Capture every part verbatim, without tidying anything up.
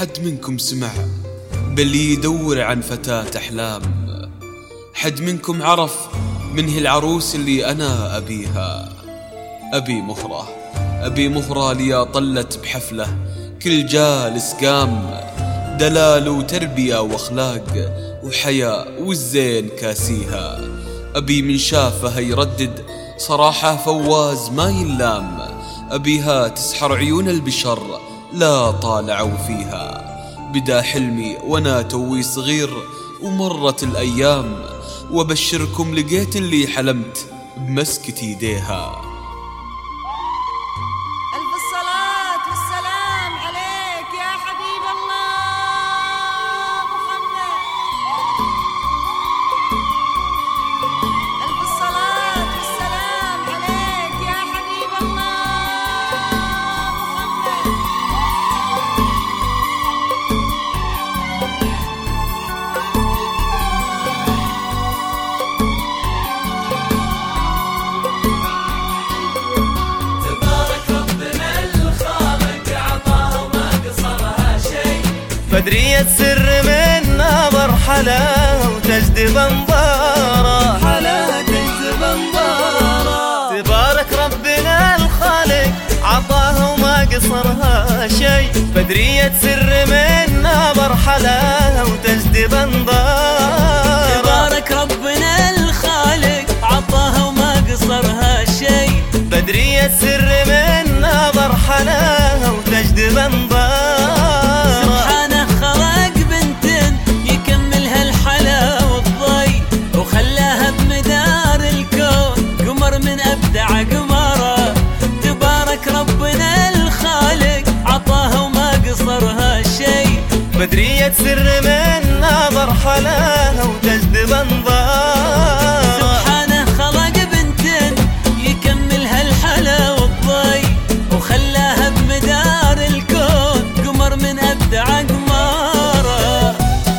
حد منكم سمع باللي يدور عن فتاة أحلام؟ حد منكم عرف من هي العروس اللي أنا أبيها؟ أبي مهرة، أبي مهرة لي طلت بحفلة كل جالس قام، دلال وتربية وأخلاق وحياء والزين كاسيها. أبي من شافها يردد صراحة فواز ما يلام، أبيها تسحر عيون البشر لا طالعوا فيها. بدا حلمي وانا توي صغير ومرت الأيام، وبشركم لقيت اللي حلمت بمسكة يديها. ألف الصلاة والسلام عليك يا حبيب الله محمد. ألف الصلاة والسلام عليك يا حبيب الله محمد. بدرية سر من نظر حلا وتجذب انظاره، حلا تجذب انظاره. تبارك ربنا الخالق عطاها وما قصرها شي. بدرية سر من نظر حلا وتجذب انظاره. تبارك ربنا الخالق عطاها وما قصرها شي. بدرية سر من نظر حلا وتجذب انظاره. بدرية سر من نظر حلاها وتجذب انظاره. سبحانه خلق بنت يكملها الحلا والضي، وخلاها بمدار الكون قمر من أبدع أقماره.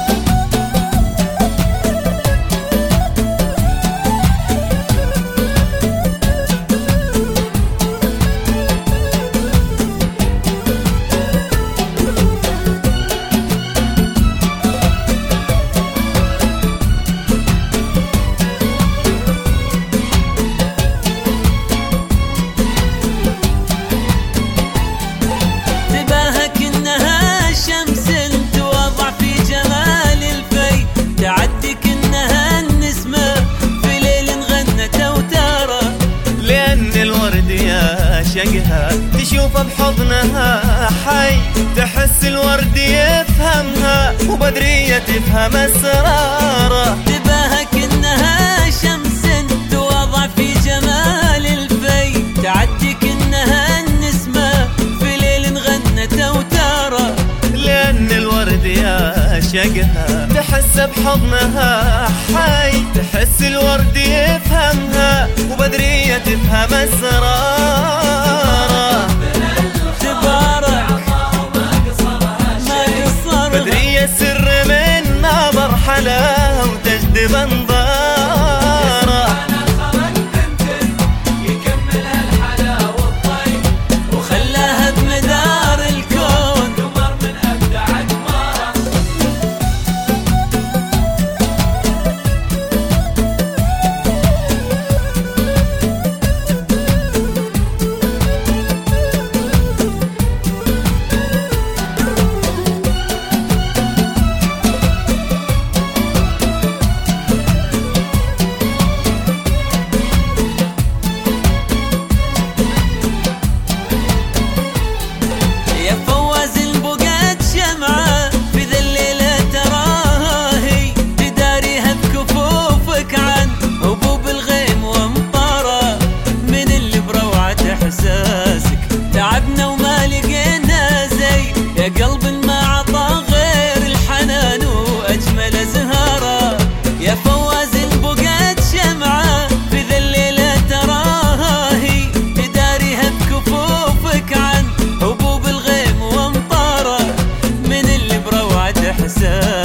شقها تشوفه بحضنها حي، تحس الورد يفهمها وبدرية تفهم اسراره. تباهى كأنها شمس تواضع في جمال الفي، تعدي كأنها النسمة في ليل غنت اوتاره. لأن الورد يا شقها تحس بحضنها حي، تحس الورد يفهمها وبدرية تفهم اسراره. بدرية سر من نظر حلاها وتجذب انظاره. يكملها الحلا والطي، وخلاها بمدار الكون قمر من أبدع أقماره. تعبنا وما لقينا زي يا قلب ما عطى غير الحنان واجمل زهاره. يا فواز البقات شمعه في ذا الليله تراها هي، تداريها بكفوفك عن هبوب الغيم وامطاره. من اللي بروعه احساس